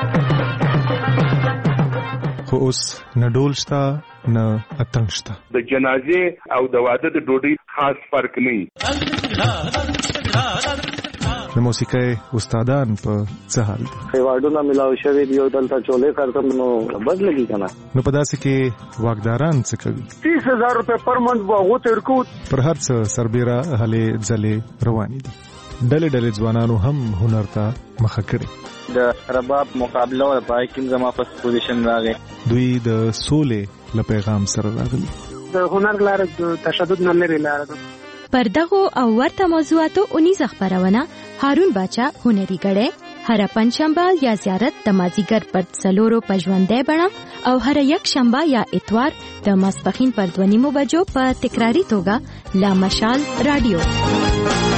خو اوس نه ډول شته نه اتنګ شته د جنازې او د واده د ډوډۍ خاص فرق نه د موسیقۍ استادان په څه حال دي ایوارډونه ملاو شوی دی او دلته چولې کارته نو بد لګي کنه نو په داسې کې واکداران څه کوي تیس هزار روپے پر منټ واغو تر کو پر هر څه سربېره هلې ځلې روانې دي ډلې ډلې ځوانانو هم هنر ته مخه کړي د رباب مقابله او پای کې زما په پوزیشن راغی دوی د سولې له پیغام سره راغلي د هنر لار د تشدد نه لري لار پر دغه او ورته موضوعاتو اونیزه خبرونه هارون باچا هنري غړې هر پنځشنبه یا زیارت د مازیګر پر څلورو پژوندې بڼه او هر یک شنبه یا اتوار د ماسپخین پر دوه نیمو بجو په تکراری توګه لا مشال رادیو